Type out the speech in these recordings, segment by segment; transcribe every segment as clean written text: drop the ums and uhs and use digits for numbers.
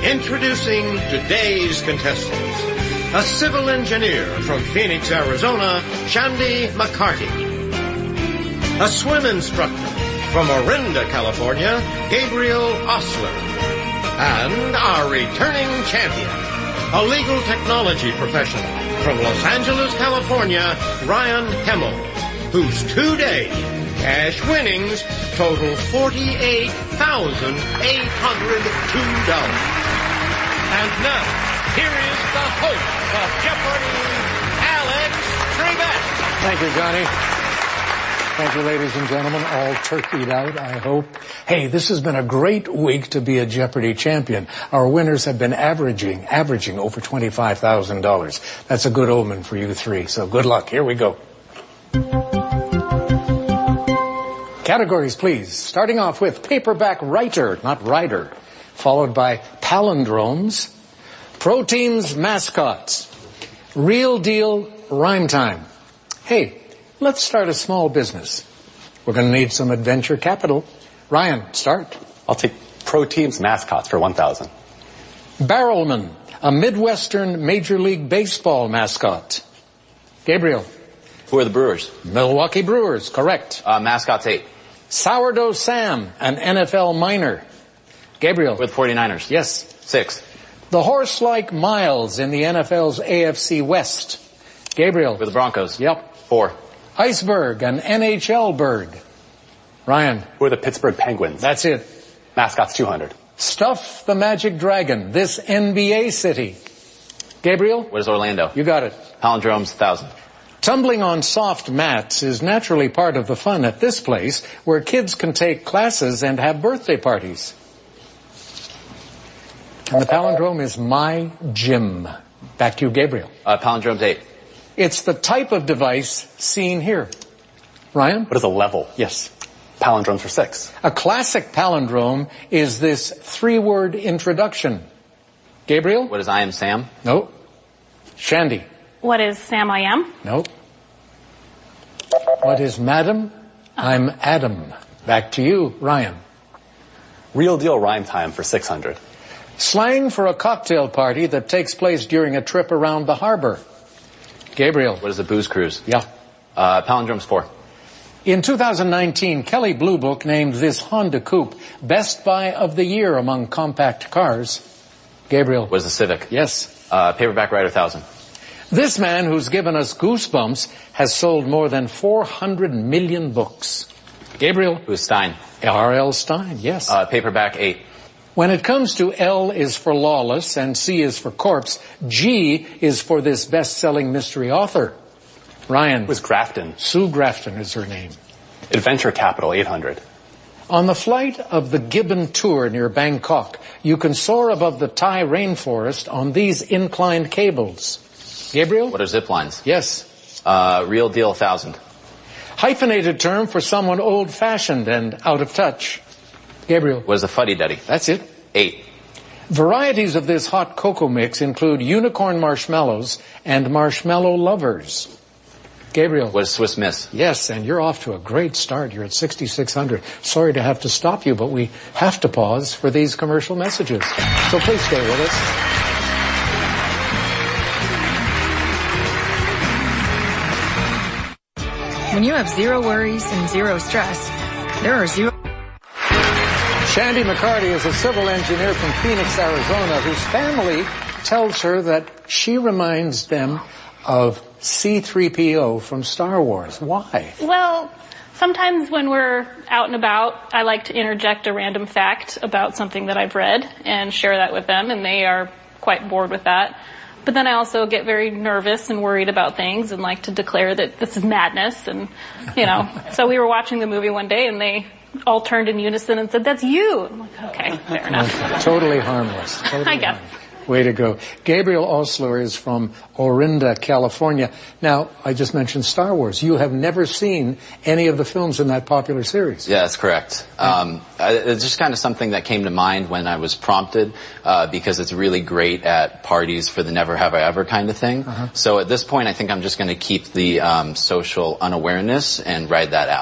Introducing today's contestants. A civil engineer from Phoenix, Arizona, Shandy McCarty. A swim instructor from Orinda, California, Gabriel Osler. And our returning champion, a legal technology professional from Los Angeles, California, Ryan Hemmel, whose 2-day cash winnings total $48,802. And now, here is the host of Jeopardy, Alex Trebek. Thank you, Johnny. Thank you, ladies and gentlemen. All turkeyed out, I hope. Hey, this has been a great week to be a Jeopardy champion. Our winners have been averaging over $25,000. That's a good omen for you three, so good luck. Here we go. Categories, please. Starting off with paperback writer, not rider, followed by palindromes, pro teams mascots, real deal rhyme time. Hey, let's start a small business. We're going to need some adventure capital. Ryan, start. I'll take pro teams mascots for 1,000. Barrelman, a Midwestern Major League Baseball mascot. Gabriel. Who are the Brewers? Milwaukee Brewers, correct. Mascots 8. Sourdough Sam, an NFL minor. Gabriel. With 49ers? Yes. 6. The horse-like Miles in the NFL's AFC West. Gabriel. With the Broncos? Yep. 4. Iceberg, an NHL bird. Ryan. Who are the Pittsburgh Penguins? That's it. Mascots 200. Stuff the Magic Dragon, this NBA city. Gabriel? What is Orlando? You got it. Palindromes 1,000. Tumbling on soft mats is naturally part of the fun at this place where kids can take classes and have birthday parties. And the palindrome is my gym. Back to you, Gabriel. Palindromes 8. It's the type of device seen here. Ryan? What is a level? Yes. Palindromes for 6. A classic palindrome is this 3-word introduction. Gabriel? What is I am Sam? No. Shandy? What is Sam I am? No. What is Madam? I'm Adam. Back to you, Ryan. Real deal rhyme time for 600. Slang for a cocktail party that takes place during a trip around the harbor. Gabriel. What is a booze cruise? Yeah. Palindromes 4. In 2019, Kelley Blue Book named this Honda Coupe Best Buy of the Year among compact cars. Gabriel. What is a Civic? Yes. Paperback writer 1,000. This man who's given us goosebumps has sold more than 400 million books. Gabriel. Who is Stein? R.L. Stein, yes. Paperback 8. When it comes to L is for lawless and C is for corpse, G is for this best-selling mystery author. Ryan. Who is Grafton? Sue Grafton is her name. Adventure Capital 800. On the flight of the Gibbon Tour near Bangkok, you can soar above the Thai rainforest on these inclined cables. Gabriel? What are zip lines? Yes. Real deal 1,000. Hyphenated term for someone old-fashioned and out of touch. Gabriel? What is a fuddy-duddy? That's it. 8. Varieties of this hot cocoa mix include unicorn marshmallows and marshmallow lovers. Gabriel? What is Swiss Miss? Yes, and you're off to a great start. You're at 6,600. Sorry to have to stop you, but we have to pause for these commercial messages. So please stay with us. When you have zero worries and zero stress, there are zero... Shandy McCarty is a civil engineer from Phoenix, Arizona, whose family tells her that she reminds them of C-3PO from Star Wars. Why? Well, sometimes when we're out and about, I like to interject a random fact about something that I've read and share that with them, and they are quite bored with that. But then I also get very nervous and worried about things and like to declare that this is madness. And, you know, so we were watching the movie one day and they all turned in unison and said, "That's you." I'm like, okay, fair enough. Totally harmless. I guess. Way to go. Gabriel Osler is from Orinda, California. Now, I just mentioned Star Wars. You have never seen any of the films in that popular series. Yeah, that's correct. It's just kind of something that came to mind when I was prompted, because it's really great at parties for the never have I ever kind of thing. So at this point, I think I'm just going to keep the social unawareness and ride that out.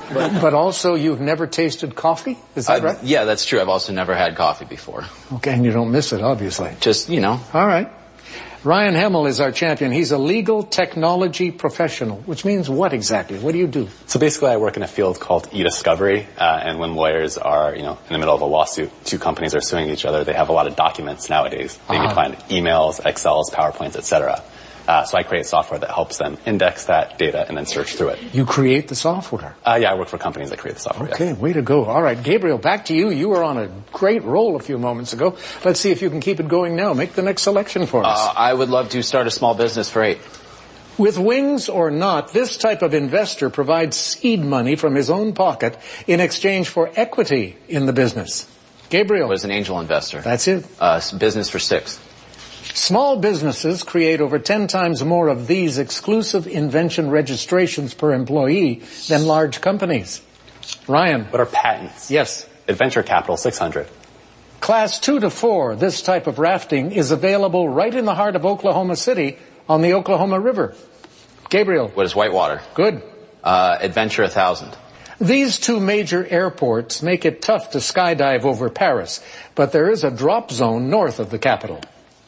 But also you've never tasted coffee? Is that right? Yeah, that's true. I've also never had coffee before. Okay, and you don't miss it, obviously. Just, All right. Ryan Hemmel is our champion. He's a legal technology professional, which means what exactly? What do you do? So basically I work in a field called e-discovery, and when lawyers are, in the middle of a lawsuit, two companies are suing each other, they have a lot of documents nowadays. They need to find emails, Excels, PowerPoints, etc. So I create software that helps them index that data and then search through it. You create the software? Yeah, I work for companies that create the software. Okay, yes. way to go. All right, Gabriel, back to you. You were on a great roll a few moments ago. Let's see if you can keep it going now. Make the next selection for us. I would love to start a small business for 8. With wings or not, this type of investor provides seed money from his own pocket in exchange for equity in the business. Gabriel. Was an angel investor. That's it. Business for 6. Small businesses create over 10 times more of these exclusive invention registrations per employee than large companies. Ryan. What are patents? Yes. Adventure Capital, 600. Class 2 to 4, this type of rafting is available right in the heart of Oklahoma City on the Oklahoma River. Gabriel. What is Whitewater? Good. Adventure 1,000. These two major airports make it tough to skydive over Paris, but there is a drop zone north of the capital.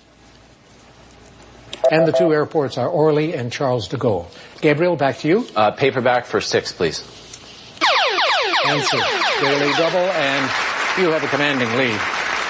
And the two airports are Orly and Charles de Gaulle. Gabriel, back to you. Paperback for 6, please. Answer. Daily double, and you have a commanding lead.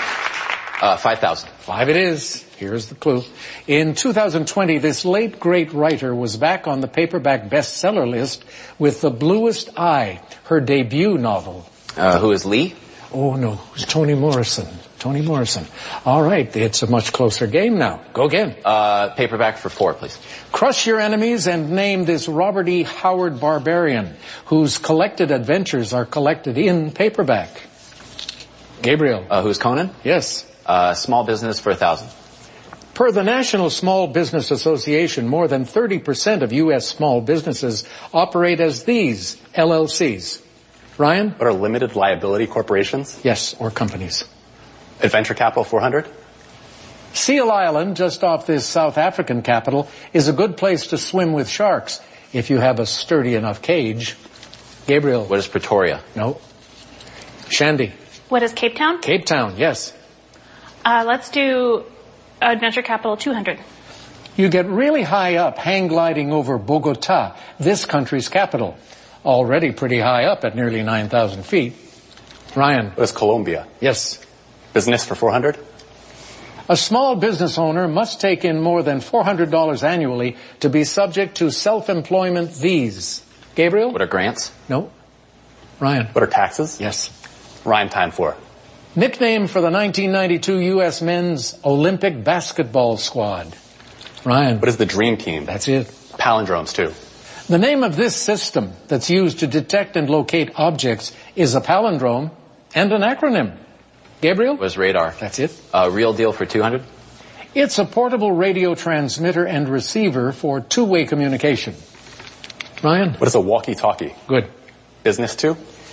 5,000. 5 it is. Here's the clue. In 2020, this late great writer was back on the paperback bestseller list with The Bluest Eye, her debut novel. Who is Lee? Oh, no. It was Toni Morrison. Toni Morrison. All right. It's a much closer game now. Go again. Paperback for 4, please. Crush your enemies and name this Robert E. Howard barbarian whose collected adventures are collected in paperback. Gabriel. Who's Conan? Yes. Small business for 1,000. Per the National Small Business Association, more than 30% of U.S. small businesses operate as these LLCs. Ryan? What are limited liability corporations? Yes, or companies. Adventure Capital, 400. Seal Island, just off this South African capital, is a good place to swim with sharks if you have a sturdy enough cage. Gabriel? What is Pretoria? No. Shandy? What is Cape Town? Cape Town, yes. Let's do Adventure Capital 200. You get really high up, hang gliding over Bogota, this country's capital. Already pretty high up at nearly 9,000 feet. Ryan? What is Colombia? Yes. Business for 400. A small business owner must take in more than $400 annually to be subject to self-employment fees. Gabriel? What are grants? No. Ryan? What are taxes? Yes. Rhyme time 4. Nickname for the 1992 U.S. men's Olympic basketball squad. Ryan? What is the Dream Team? That's it. Palindromes 2. The name of this system that's used to detect and locate objects is a palindrome and an acronym. Gabriel? What is radar? That's it. Real deal for 200. It's a portable radio transmitter and receiver for two-way communication. Ryan? What is a walkie-talkie? Good. Business 2.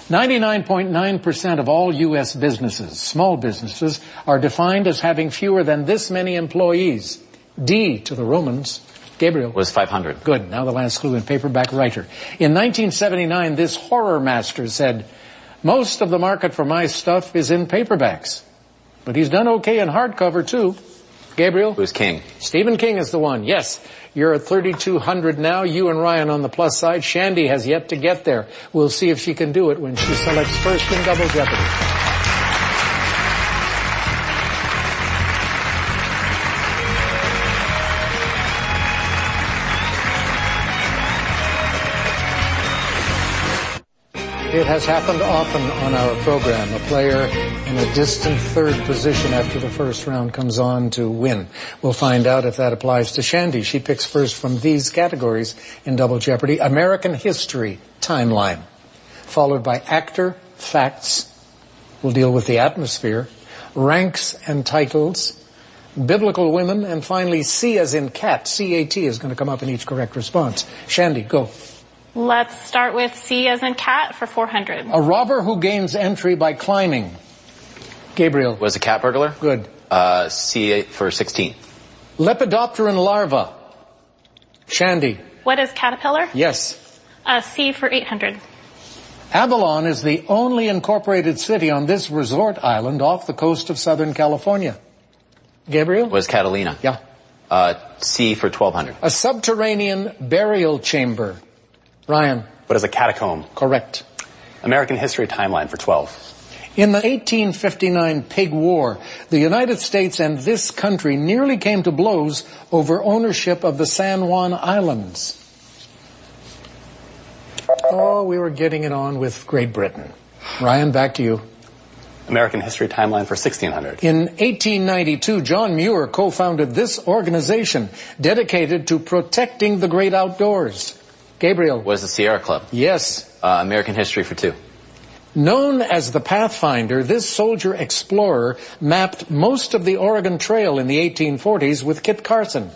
99.9% of all U.S. businesses, small businesses, are defined as having fewer than this many employees. D to the Romans. Gabriel? Was 500. Good. Now the last clue in Paperback Writer. In 1979, this horror master said, most of the market for my stuff is in paperbacks. But he's done okay in hardcover, too. Gabriel? Who's King? Stephen King is the one. Yes. You're at 3,200 now. You and Ryan on the plus side. Shandy has yet to get there. We'll see if she can do it when she selects first in Double Jeopardy. It has happened often on our program. A player in a distant third position after the first round comes on to win. We'll find out if that applies to Shandy. She picks first from these categories in Double Jeopardy. American history timeline, followed by actor, facts. We'll deal with the atmosphere, ranks and titles, biblical women, and finally C as in cat. C-A-T is going to come up in each correct response. Shandy, go. Let's start with C as in cat for 400. A robber who gains entry by climbing. Gabriel. Was a cat burglar? Good. C for 16. Lepidopteran larva. Shandy. What is caterpillar? Yes. C for 800. Avalon is the only incorporated city on this resort island off the coast of Southern California. Gabriel? Was Catalina. Yeah. C for 1200. A subterranean burial chamber. Ryan? What is a catacomb? Correct. American history timeline for 12. In the 1859 Pig War, the United States and this country nearly came to blows over ownership of the San Juan Islands. Oh, we were getting it on with Great Britain. Ryan, back to you. American history timeline for 1600. In 1892, John Muir co-founded this organization dedicated to protecting the great outdoors. Gabriel? Was the Sierra Club. Yes. American history for 2. Known as the Pathfinder, this soldier explorer mapped most of the Oregon Trail in the 1840s with Kit Carson.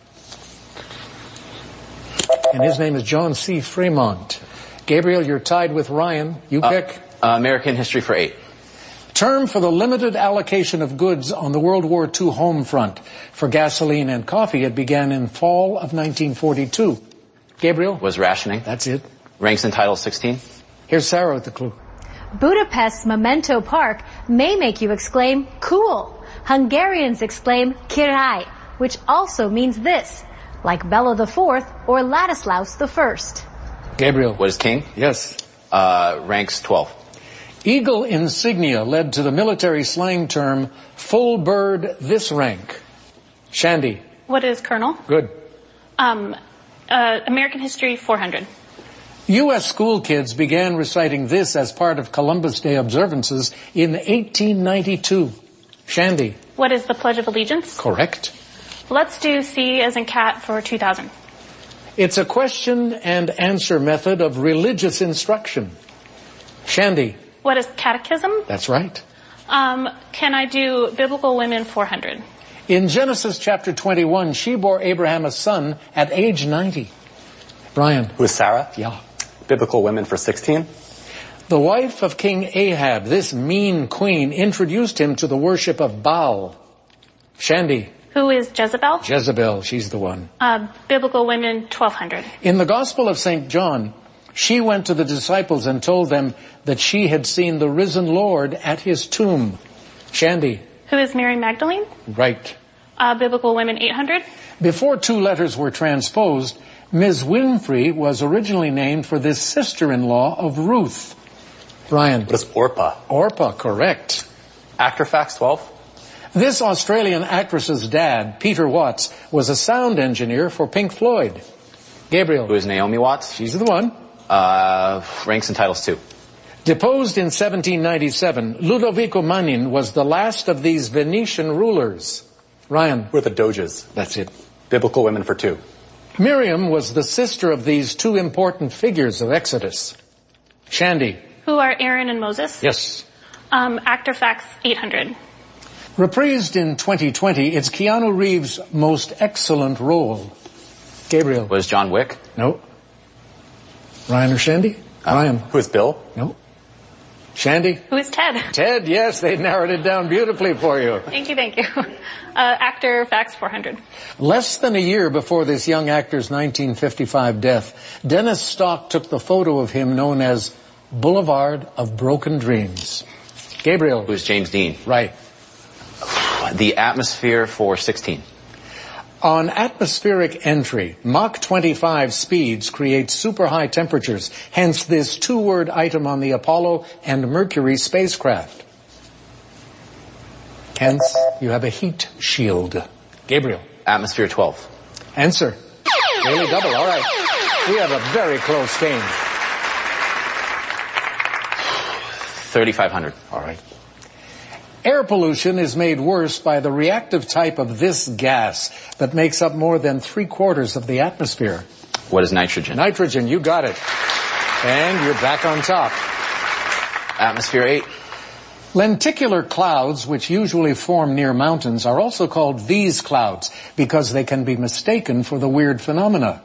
And his name is John C. Fremont. Gabriel, you're tied with Ryan. You pick. American history for 8. Term for the limited allocation of goods on the World War II home front. For gasoline and coffee, it began in fall of 1942. Gabriel? Was rationing. That's it. Ranks in Title 16. Here's Sarah with the clue. Budapest's Memento Park may make you exclaim, cool. Hungarians exclaim, király, which also means this, like Bela IV or Ladislaus I. Gabriel? What is king? Yes. Ranks 12. Eagle insignia led to the military slang term, full bird this rank. Shandy? What is colonel? Good. American history 400. U.S. school kids began reciting this as part of Columbus Day observances in 1892. Shandy? What is the Pledge of Allegiance? Correct. Let's do C as in cat for 2000. It's a question and answer method of religious instruction. Shandy? What is catechism? That's right. Can I do biblical women 400? In Genesis chapter 21, she bore Abraham a son at age 90. Brian? Who is Sarah? Yeah. Biblical women for 16. The wife of King Ahab, this mean queen, introduced him to the worship of Baal. Shandy? Who is Jezebel? Jezebel, she's the one. Biblical women 1200. In the Gospel of St. John, she went to the disciples and told them that she had seen the risen Lord at his tomb. Shandy? Who is Mary Magdalene? Right. Biblical women 800. Before 2 letters were transposed, Ms. Winfrey was originally named for this sister-in-law of Ruth. Brian? What is Orpah? Orpah, correct. Actor facts 12. This Australian actress's dad, Peter Watts, was a sound engineer for Pink Floyd. Gabriel? Who is Naomi Watts? She's the one. Ranks in Titles 2. Deposed in 1797, Ludovico Manin was the last of these Venetian rulers. Ryan? Who are the Doges? That's it. Biblical women for 2. Miriam was the sister of these 2 important figures of Exodus. Shandy? Who are Aaron and Moses? Yes. Actor facts 800. Reprised in 2020, it's Keanu Reeves' most excellent role. Gabriel? Was John Wick? No. Ryan or Shandy? Ryan? Who is Bill? No. Shandy? Who is Ted? Ted, yes, they narrowed it down beautifully for you. Thank you. Actor facts 400. Less than a year before this young actor's 1955 death, Dennis Stock took the photo of him known as Boulevard of Broken Dreams. Gabriel? Who is James Dean? Right. The atmosphere for 16. On atmospheric entry, Mach 25 speeds create super high temperatures, hence this 2-word item on the Apollo and Mercury spacecraft. Hence, you have a heat shield. Gabriel? Atmosphere 12. Answer. Daily double, all right. We have a very close game. 3,500. All right. Air pollution is made worse by the reactive type of this gas that makes up more than 3/4 of the atmosphere. What is nitrogen? Nitrogen, you got it. And you're back on top. Atmosphere 8. Lenticular clouds, which usually form near mountains, are also called these clouds because they can be mistaken for the weird phenomena.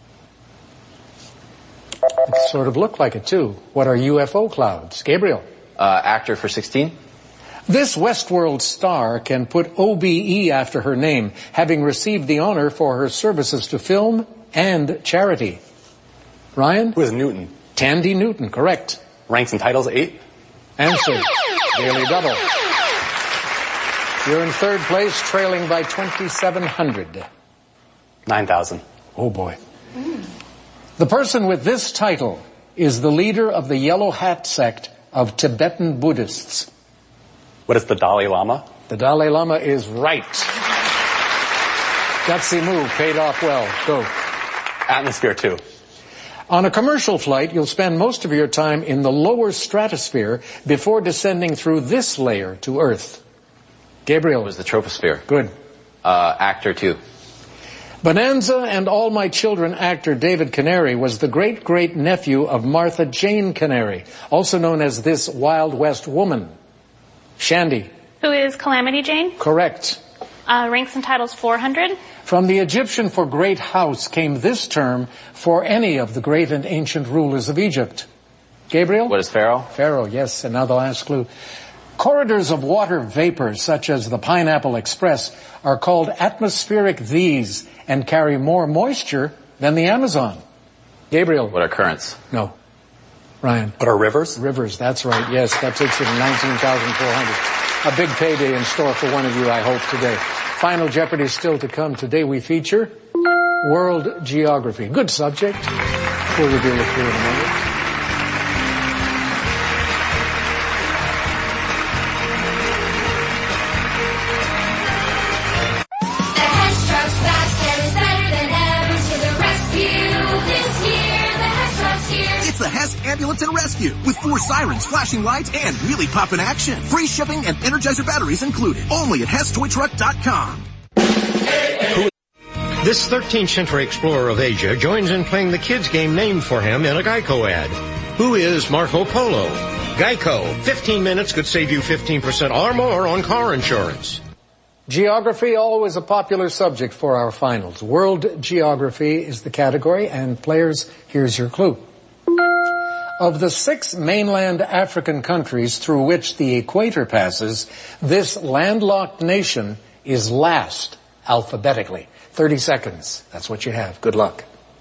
They sort of look like it too. What are UFO clouds? Gabriel? Actor for 16. This Westworld star can put OBE after her name, having received the honor for her services to film and charity. Ryan? Who is Newton? Tandy Newton, correct. Ranks and titles, 8. Answer. Daily double. You're in third place, trailing by 2,700. 9,000. Oh boy. The person with this title is the leader of the Yellow Hat sect of Tibetan Buddhists. What is the Dalai Lama? The Dalai Lama is right. Gutsy move, paid off well. Go. Atmosphere 2. On a commercial flight, you'll spend most of your time in the lower stratosphere before descending through this layer to Earth. Gabriel. It was the troposphere. Good. Actor 2. Bonanza and All My Children actor David Canary was the great-great-nephew of Martha Jane Canary, also known as this Wild West woman. Shandy. Who is Calamity Jane? Correct. Ranks and titles 400. From the Egyptian for great house came this term for any of the great and ancient rulers of Egypt. Gabriel? What is Pharaoh? Pharaoh, yes. And now the last clue. Corridors of water vapor, such as the Pineapple Express, are called atmospheric these and carry more moisture than the Amazon. Gabriel? What are currents? No. Ryan? What are rivers? Rivers, that's right. Yes, that takes you to 19,400. A big payday in store for one of you, I hope, today. Final Jeopardy still to come. Today we feature World Geography. Good subject. We'll reveal it here in a moment. The Hess Ambulance and Rescue with 4 sirens, flashing lights, and really poppin' action. Free shipping and Energizer batteries included. Only at HessToyTruck.com. This 13th century explorer of Asia joins in playing the kids' game named for him in a Geico ad. Who is Marco Polo? Geico. 15 minutes could save you 15% or more on car insurance. Geography, always a popular subject for our finals. World Geography is the category, and players, here's your clue. Of the 6 mainland African countries through which the equator passes, this landlocked nation is last alphabetically. 30 seconds. That's what you have. Good luck.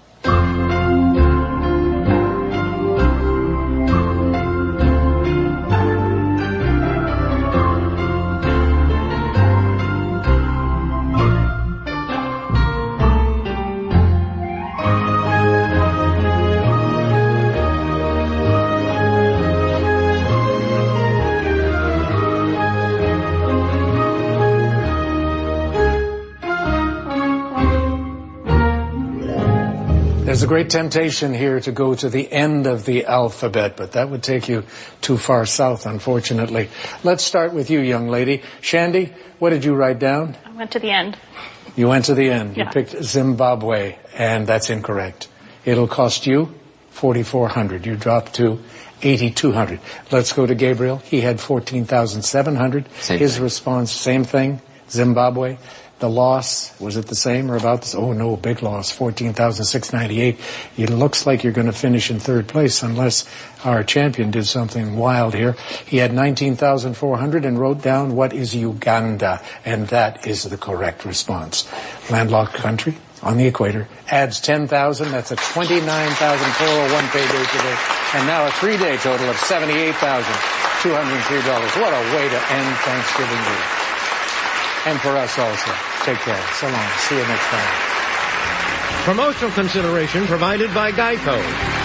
There's a great temptation here to go to the end of the alphabet, but that would take you too far south, unfortunately. Let's start with you, young lady. Shandy, what did you write down? I went to the end. You went to the end. Yeah. You picked Zimbabwe, and that's incorrect. It'll cost you $4,400. You dropped to $8,200. Let's go to Gabriel. He had $14,700. His response, same thing, Zimbabwe. The loss, was it the same or about this? Oh no, big loss, $14,698. It looks like you're going to finish in third place unless our champion did something wild here. He had $19,400 and wrote down what is Uganda, and that is the correct response. Landlocked country on the equator, adds $10,000. That's a $29,401 payday today, and now a 3-day total of $78,203. What a way to end Thanksgiving week. And for us also. Take care. So long. See you next time. Promotional consideration provided by Geico.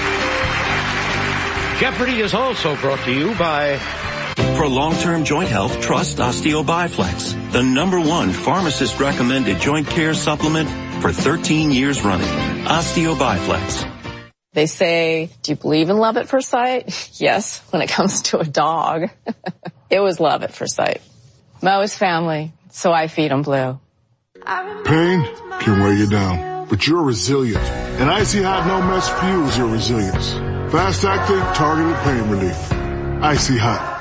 Jeopardy is also brought to you by... For long-term joint health, trust OsteoBiFlex, the #1 pharmacist-recommended joint care supplement for 13 years running. OsteoBiFlex. They say, do you believe in love at first sight? Yes, when it comes to a dog. It was love at first sight. Mo is family, so I feed him Blue. Pain can weigh you down, but you're resilient. And Icy Hot No Mess fuels your resilience. Fast acting, targeted pain relief. Icy Hot.